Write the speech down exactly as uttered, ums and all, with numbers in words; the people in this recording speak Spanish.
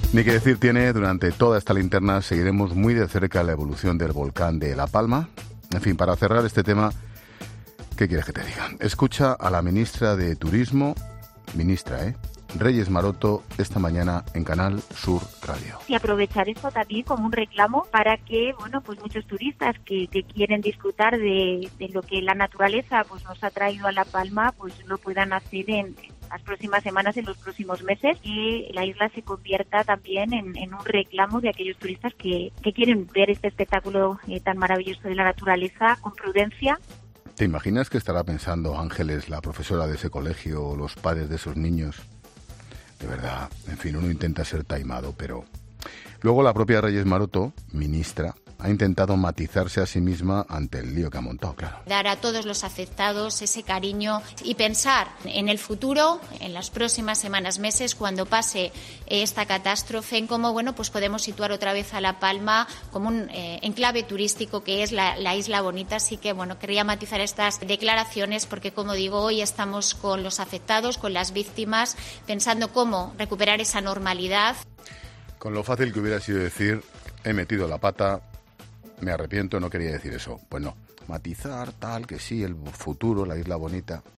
Ni que decir tiene, durante toda esta linterna seguiremos muy de cerca la evolución del volcán de La Palma. En fin, para cerrar este tema, ¿qué quieres que te diga? Escucha a la ministra de Turismo, ministra, ¿eh? Reyes Maroto, esta mañana en Canal Sur Radio. Y aprovechar esto también como un reclamo para que, bueno, pues muchos turistas que, que quieren disfrutar de, de lo que la naturaleza pues nos ha traído a La Palma, pues lo puedan hacer en las próximas semanas, en los próximos meses, y la isla se convierta también en, en un reclamo de aquellos turistas que, que quieren ver este espectáculo eh, tan maravilloso de la naturaleza con prudencia. ¿Te imaginas que estará pensando Ángeles, la profesora de ese colegio, o los padres de esos niños? De verdad, en fin, uno intenta ser taimado, pero... Luego la propia Reyes Maroto, ministra, ha intentado matizarse a sí misma ante el lío que ha montado, claro. Dar a todos los afectados ese cariño y pensar en el futuro, en las próximas semanas, meses, cuando pase esta catástrofe, en cómo, bueno, pues podemos situar otra vez a La Palma como un eh, enclave turístico que es la, la Isla Bonita. Así que, bueno, quería matizar estas declaraciones porque, como digo, hoy estamos con los afectados, con las víctimas, pensando cómo recuperar esa normalidad. Con lo fácil que hubiera sido decir, he metido la pata, me arrepiento, no quería decir eso. Pues no, matizar, tal, que sí, el futuro, la Isla Bonita.